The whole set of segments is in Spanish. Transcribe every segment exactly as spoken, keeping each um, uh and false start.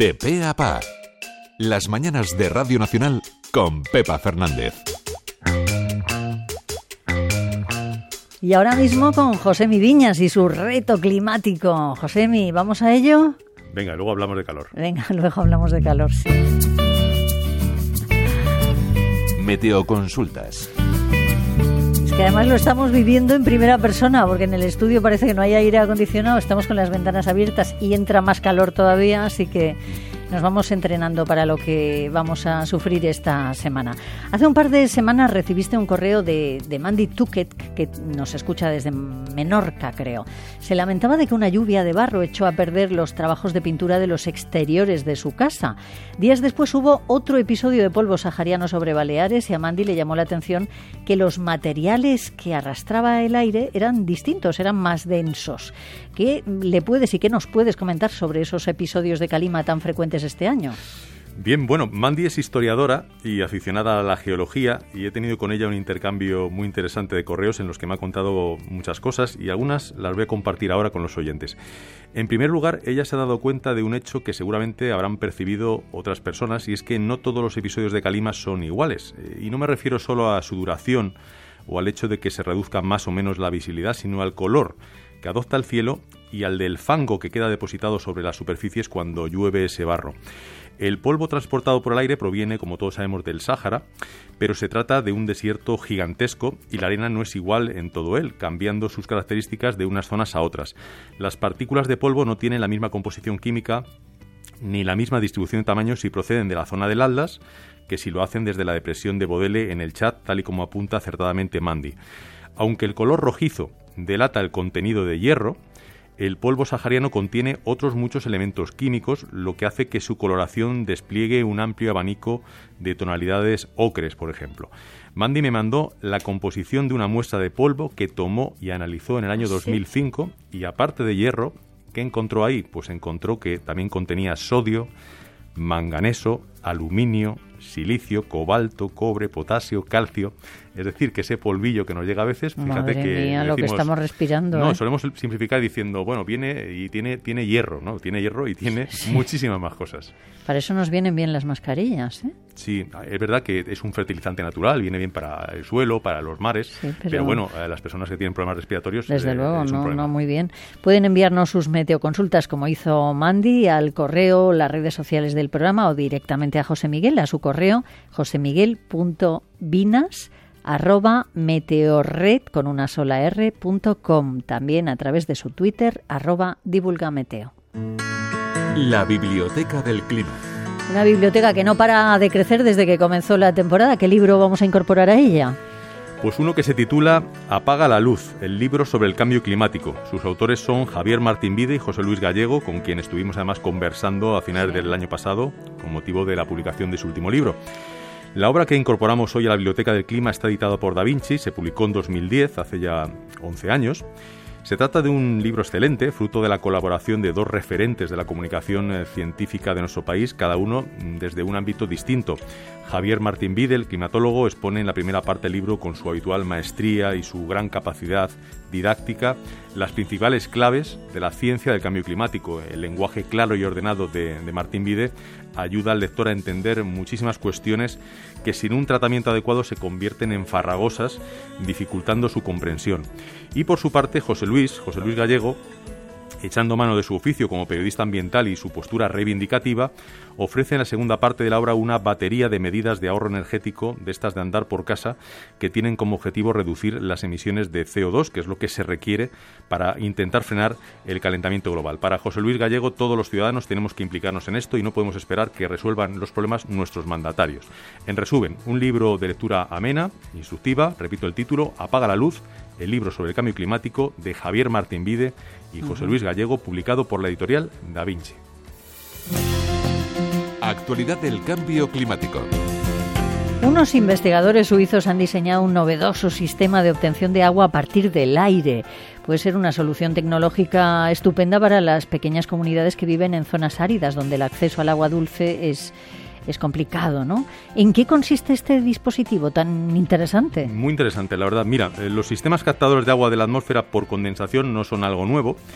De pe a pa. Las mañanas de Radio Nacional con Pepa Fernández. Y ahora mismo con Josemi Viñas y su reto climático. Josemi, ¿vamos a ello? Venga, luego hablamos de calor. Venga, luego hablamos de calor, sí. Meteoconsultas. Es que además lo estamos viviendo en primera persona, porque en el estudio parece que no hay aire acondicionado, estamos con las ventanas abiertas y entra más calor todavía, así que nos vamos entrenando para lo que vamos a sufrir esta semana. Hace un par de semanas recibiste un correo de, de Mandy Tuquet, que nos escucha desde Menorca, creo. Se lamentaba de que una lluvia de barro echó a perder los trabajos de pintura de los exteriores de su casa. Días después hubo otro episodio de polvo sahariano sobre Baleares y a Mandy le llamó la atención que los materiales que arrastraba el aire eran distintos, eran más densos. ¿Qué le puedes y qué nos puedes comentar sobre esos episodios de calima tan frecuentes este año? Bien, bueno, Mandy es historiadora y aficionada a la geología y he tenido con ella un intercambio muy interesante de correos en los que me ha contado muchas cosas y algunas las voy a compartir ahora con los oyentes. En primer lugar, ella se ha dado cuenta de un hecho que seguramente habrán percibido otras personas y es que no todos los episodios de calima son iguales. Y no me refiero solo a su duración o al hecho de que se reduzca más o menos la visibilidad, sino al color que adopta el cielo y al del fango que queda depositado sobre las superficies cuando llueve ese barro. El polvo transportado por el aire proviene, como todos sabemos, del Sáhara, pero se trata de un desierto gigantesco y la arena no es igual en todo él, cambiando sus características de unas zonas a otras. Las partículas de polvo no tienen la misma composición química ni la misma distribución de tamaño si proceden de la zona del Atlas que si lo hacen desde la depresión de Bodele en el Chad, tal y como apunta acertadamente Mandy. Aunque el color rojizo delata el contenido de hierro, el polvo sahariano contiene otros muchos elementos químicos, lo que hace que su coloración despliegue un amplio abanico de tonalidades ocres, por ejemplo. Mandy me mandó la composición de una muestra de polvo que tomó y analizó en el año dos mil cinco y aparte de hierro, ¿qué encontró ahí? Pues encontró que también contenía sodio, manganeso, aluminio, silicio, cobalto, cobre, potasio, calcio. Es decir, que ese polvillo que nos llega a veces, fíjate Madre que mía, decimos, lo que estamos respirando. No, ¿eh? solemos simplificar diciendo, bueno, viene y tiene tiene hierro, ¿no? Tiene hierro y tiene sí. muchísimas más cosas. Para eso nos vienen bien las mascarillas, ¿eh? Sí, es verdad que es un fertilizante natural, viene bien para el suelo, para los mares, sí, pero... pero bueno, las personas que tienen problemas respiratorios... Desde eh, luego, es un no, problema. no, muy bien. Pueden enviarnos sus meteoconsultas, como hizo Mandy, al correo, las redes sociales del programa o directamente a José Miguel, a su correo, josemiguel.vinas arroba meteorred con una sola r punto com, también a través de su Twitter arroba divulgameteo. La Biblioteca del Clima. Una biblioteca que no para de crecer desde que comenzó la temporada. ¿Qué libro vamos a incorporar a ella? Pues uno que se titula Apaga la luz, el libro sobre el cambio climático. Sus autores son Javier Martín Vide y José Luis Gallego, con quien estuvimos además conversando a finales del año pasado con motivo de la publicación de su último libro. La obra que incorporamos hoy a la Biblioteca del Clima está editada por Da Vinci, se publicó en dos mil diez, hace ya once años. Se trata de un libro excelente, fruto de la colaboración de dos referentes de la comunicación eh, científica de nuestro país, cada uno desde un ámbito distinto. Javier Martín Vide, el climatólogo, expone en la primera parte del libro, con su habitual maestría y su gran capacidad didáctica, las principales claves de la ciencia del cambio climático. El lenguaje claro y ordenado de, de Martín Vide ayuda al lector a entender muchísimas cuestiones que sin un tratamiento adecuado se convierten en farragosas, dificultando su comprensión. Y por su parte, José Luis, José Luis Gallego, echando mano de su oficio como periodista ambiental y su postura reivindicativa, ofrece en la segunda parte de la obra una batería de medidas de ahorro energético, de estas de andar por casa, que tienen como objetivo reducir las emisiones de C O dos, que es lo que se requiere para intentar frenar el calentamiento global. Para José Luis Gallego, todos los ciudadanos tenemos que implicarnos en esto y no podemos esperar que resuelvan los problemas nuestros mandatarios. En resumen, un libro de lectura amena, instructiva, repito el título, Apaga la luz, el libro sobre el cambio climático de Javier Martín Vide y José Luis Gallego, publicado por la editorial Da Vinci. Actualidad del cambio climático. Unos investigadores suizos han diseñado un novedoso sistema de obtención de agua a partir del aire. Puede ser una solución tecnológica estupenda para las pequeñas comunidades que viven en zonas áridas, donde el acceso al agua dulce es... es complicado, ¿no? ¿En qué consiste este dispositivo tan interesante? Muy interesante, la verdad. Mira, los sistemas captadores de agua de la atmósfera por condensación no son algo nuevo,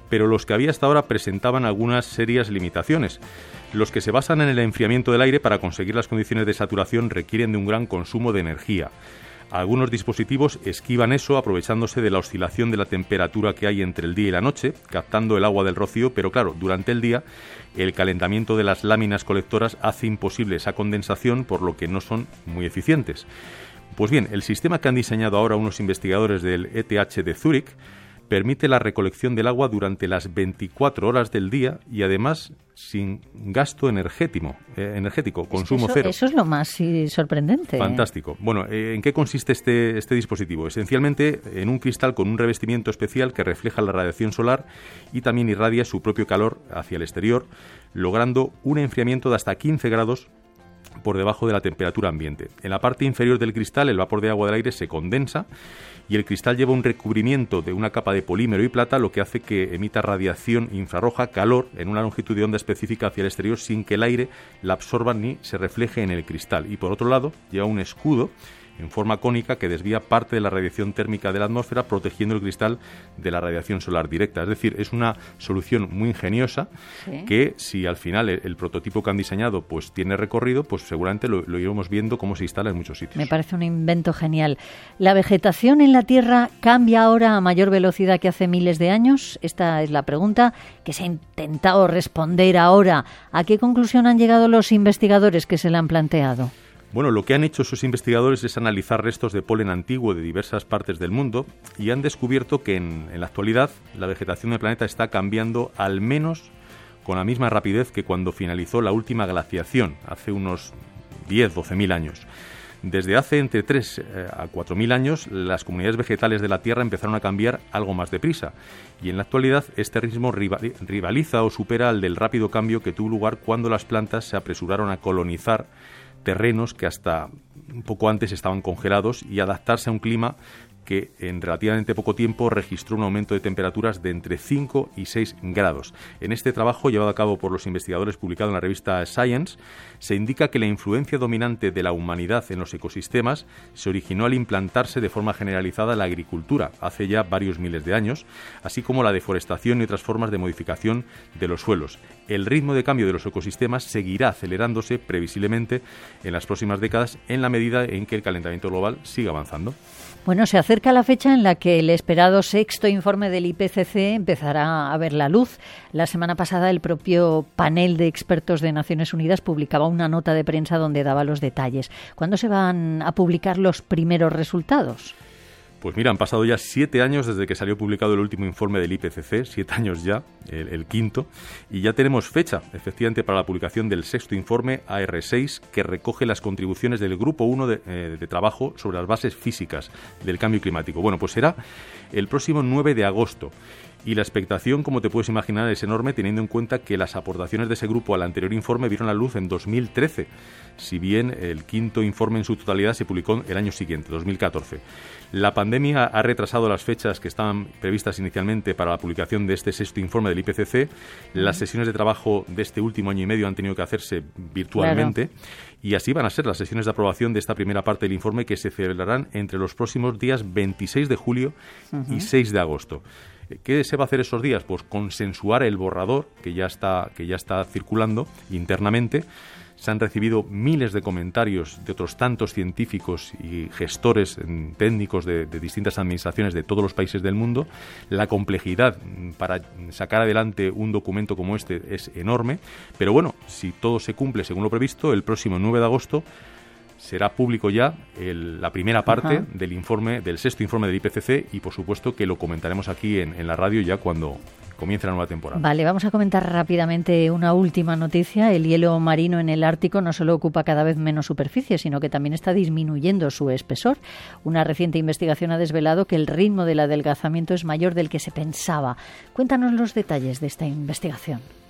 pero los que había hasta ahora presentaban algunas serias limitaciones. Los que se basan en el enfriamiento del aire para conseguir las condiciones de saturación requieren de un gran consumo de energía. Algunos dispositivos esquivan eso aprovechándose de la oscilación de la temperatura que hay entre el día y la noche, captando el agua del rocío, pero claro, durante el día el calentamiento de las láminas colectoras hace imposible esa condensación, por lo que no son muy eficientes. Pues bien, el sistema que han diseñado ahora unos investigadores del E T H de Zúrich permite la recolección del agua durante las veinticuatro horas del día y además sin gasto energético, eh, energético consumo eso, cero. Eso es lo más sí, sorprendente. Fantástico. Bueno, eh, ¿en qué consiste este, este dispositivo? Esencialmente en un cristal con un revestimiento especial que refleja la radiación solar y también irradia su propio calor hacia el exterior, logrando un enfriamiento de hasta quince grados por debajo de la temperatura ambiente. En la parte inferior del cristal, el vapor de agua del aire se condensa y el cristal lleva un recubrimiento de una capa de polímero y plata, lo que hace que emita radiación infrarroja, calor, en una longitud de onda específica hacia el exterior sin que el aire la absorba ni se refleje en el cristal. Y por otro lado, lleva un escudo en forma cónica que desvía parte de la radiación térmica de la atmósfera, protegiendo el cristal de la radiación solar directa. Es decir, es una solución muy ingeniosa, sí, que si al final el, el prototipo que han diseñado pues tiene recorrido, pues seguramente lo, lo iremos viendo cómo se instala en muchos sitios. Me parece un invento genial. ¿La vegetación en la Tierra cambia ahora a mayor velocidad que hace miles de años? Esta es la pregunta que se ha intentado responder ahora. ¿A qué conclusión han llegado los investigadores que se la han planteado? Bueno, lo que han hecho esos investigadores es analizar restos de polen antiguo de diversas partes del mundo y han descubierto que en, en la actualidad la vegetación del planeta está cambiando al menos con la misma rapidez que cuando finalizó la última glaciación, hace unos diez a doce mil años. Desde hace entre tres a cuatro mil años, las comunidades vegetales de la Tierra empezaron a cambiar algo más deprisa y en la actualidad este ritmo rivaliza o supera al del rápido cambio que tuvo lugar cuando las plantas se apresuraron a colonizar terrenos que hasta un poco antes estaban congelados y adaptarse a un clima que en relativamente poco tiempo registró un aumento de temperaturas de entre cinco y seis grados. En este trabajo, llevado a cabo por los investigadores publicado en la revista Science, se indica que la influencia dominante de la humanidad en los ecosistemas se originó al implantarse de forma generalizada la agricultura hace ya varios miles de años, así como la deforestación y otras formas de modificación de los suelos. El ritmo de cambio de los ecosistemas seguirá acelerándose previsiblemente en las próximas décadas en la medida en que el calentamiento global siga avanzando. Bueno, se acerca la fecha en la que el esperado sexto informe del I P C C empezará a ver la luz. La semana pasada el propio panel de expertos de Naciones Unidas publicaba una nota de prensa donde daba los detalles. ¿Cuándo se van a publicar los primeros resultados? Pues mira, han pasado ya siete años desde que salió publicado el último informe del I P C C, siete años ya, el, el quinto, y ya tenemos fecha, efectivamente, para la publicación del sexto informe A R seis, que recoge las contribuciones del Grupo uno de, eh, de trabajo sobre las bases físicas del cambio climático. Bueno, pues será el próximo nueve de agosto. Y la expectación, como te puedes imaginar, es enorme teniendo en cuenta que las aportaciones de ese grupo al anterior informe vieron la luz en dos mil trece, si bien el quinto informe en su totalidad se publicó el año siguiente, dos mil catorce. La pandemia ha retrasado las fechas que estaban previstas inicialmente para la publicación de este sexto informe del I P C C. Las sesiones de trabajo de este último año y medio han tenido que hacerse virtualmente, claro, y así van a ser las sesiones de aprobación de esta primera parte del informe, que se celebrarán entre los próximos días veintiséis de julio uh-huh. y seis de agosto. ¿Qué se va a hacer esos días? Pues consensuar el borrador que ya está, que ya está circulando internamente. Se han recibido miles de comentarios de otros tantos científicos y gestores técnicos de, de distintas administraciones de todos los países del mundo. La complejidad para sacar adelante un documento como este es enorme, pero bueno, si todo se cumple según lo previsto, el próximo nueve de agosto será público ya el, la primera parte uh-huh. del informe, del sexto informe del I P C C, y por supuesto que lo comentaremos aquí en, en la radio ya cuando comience la nueva temporada. Vale, vamos a comentar rápidamente una última noticia. El hielo marino en el Ártico no solo ocupa cada vez menos superficie, sino que también está disminuyendo su espesor. Una reciente investigación ha desvelado que el ritmo del adelgazamiento es mayor del que se pensaba. Cuéntanos los detalles de esta investigación.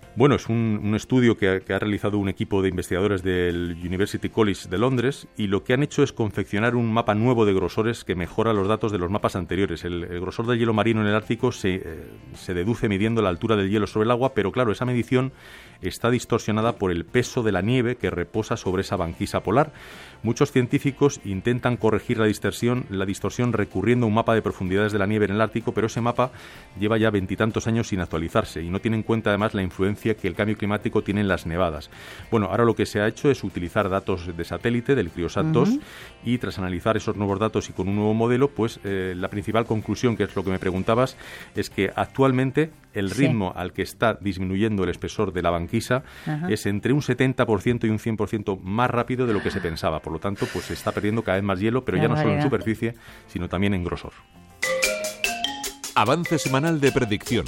Bueno, es un, un estudio que ha, que ha realizado un equipo de investigadores del University College de Londres y lo que han hecho es confeccionar un mapa nuevo de grosores que mejora los datos de los mapas anteriores. El, el grosor del hielo marino en el Ártico se, eh, se deduce midiendo la altura del hielo sobre el agua, pero claro, esa medición está distorsionada por el peso de la nieve que reposa sobre esa banquisa polar. Muchos científicos intentan corregir la distorsión, la distorsión recurriendo a un mapa de profundidades de la nieve en el Ártico, pero ese mapa lleva ya veintitantos años sin actualizarse y no tiene en cuenta además la influencia que el cambio climático tiene en las nevadas. Bueno, ahora lo que se ha hecho es utilizar datos de satélite del CryoSat uh-huh. dos y tras analizar esos nuevos datos y con un nuevo modelo, pues eh, la principal conclusión, que es lo que me preguntabas, es que actualmente el ritmo sí. al que está disminuyendo el espesor de la banquisa uh-huh. es entre un setenta por ciento y un cien por ciento más rápido de lo que se pensaba. Por lo tanto, pues se está perdiendo cada vez más hielo, pero ya no solo en superficie, sino también en grosor. Avance semanal de predicción.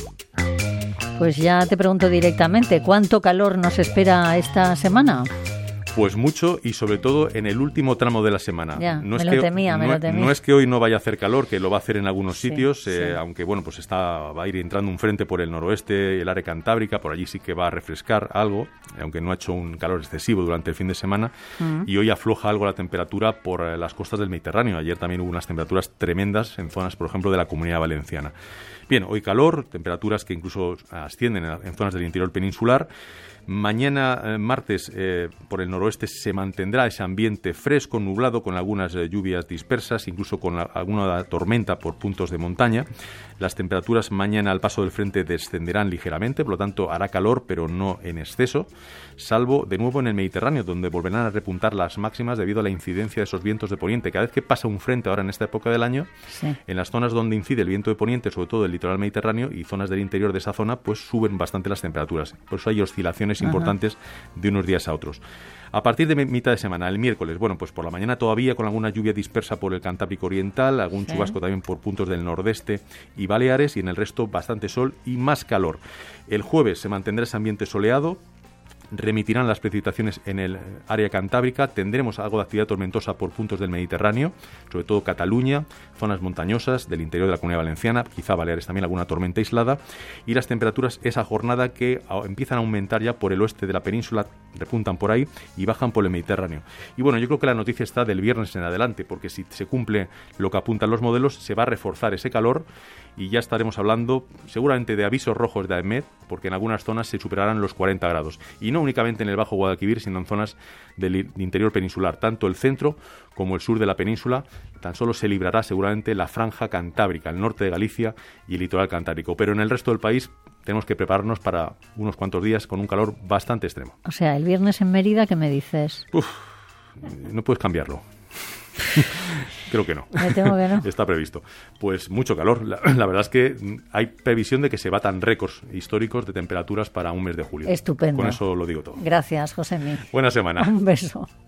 Pues ya te pregunto directamente, ¿cuánto calor nos espera esta semana? Pues mucho y sobre todo en el último tramo de la semana. Ya, no me es lo que, temía, me no, lo temía. No es que hoy no vaya a hacer calor, que lo va a hacer en algunos sí, sitios, eh, sí. aunque bueno, pues está va a ir entrando un frente por el noroeste, el área cantábrica, por allí sí que va a refrescar algo, aunque no ha hecho un calor excesivo durante el fin de semana, uh-huh. y hoy afloja algo la temperatura por eh, las costas del Mediterráneo. Ayer también hubo unas temperaturas tremendas en zonas, por ejemplo, de la Comunidad Valenciana. Bien, hoy calor, temperaturas que incluso ascienden en, en zonas del interior peninsular. Mañana, eh, martes, eh, por el noroeste se mantendrá ese ambiente fresco, nublado, con algunas eh, lluvias dispersas, incluso con la, alguna tormenta por puntos de montaña. Las temperaturas mañana al paso del frente descenderán ligeramente, por lo tanto hará calor, pero no en exceso, salvo de nuevo en el Mediterráneo, donde volverán a repuntar las máximas debido a la incidencia de esos vientos de poniente. Cada vez que pasa un frente ahora en esta época del año, sí. en las zonas donde incide el viento de poniente, sobre todo el litoral mediterráneo y zonas del interior de esa zona, pues suben bastante las temperaturas. Por eso hay oscilaciones Ajá. importantes de unos días a otros. A partir de mitad de semana, el miércoles, bueno, pues por la mañana todavía con alguna lluvia dispersa por el Cantábrico Oriental, algún sí. chubasco también por puntos del nordeste y Baleares, y en el resto bastante sol y más calor. El jueves se mantendrá ese ambiente soleado, remitirán las precipitaciones en el área cantábrica, tendremos algo de actividad tormentosa por puntos del Mediterráneo, sobre todo Cataluña, zonas montañosas del interior de la Comunidad Valenciana, quizá Baleares también alguna tormenta aislada, y las temperaturas esa jornada que empiezan a aumentar ya por el oeste de la península, repuntan por ahí y bajan por el Mediterráneo. Y bueno, yo creo que la noticia está del viernes en adelante, porque si se cumple lo que apuntan los modelos, se va a reforzar ese calor y ya estaremos hablando seguramente de avisos rojos de AEMET, porque en algunas zonas se superarán los cuarenta grados. Y no únicamente en el Bajo Guadalquivir, sino en zonas del interior peninsular. Tanto el centro como el sur de la península, tan solo se librará seguramente la franja cantábrica, el norte de Galicia y el litoral cantábrico. Pero en el resto del país tenemos que prepararnos para unos cuantos días con un calor bastante extremo. O sea, el viernes en Mérida, ¿qué me dices? Uf, no puedes cambiarlo. Creo que no. Me temo que no. Está previsto. Pues mucho calor. La, la verdad es que hay previsión de que se batan récords históricos de temperaturas para un mes de julio. Estupendo. Con eso lo digo todo. Gracias, Josemi. Buena semana. Un beso.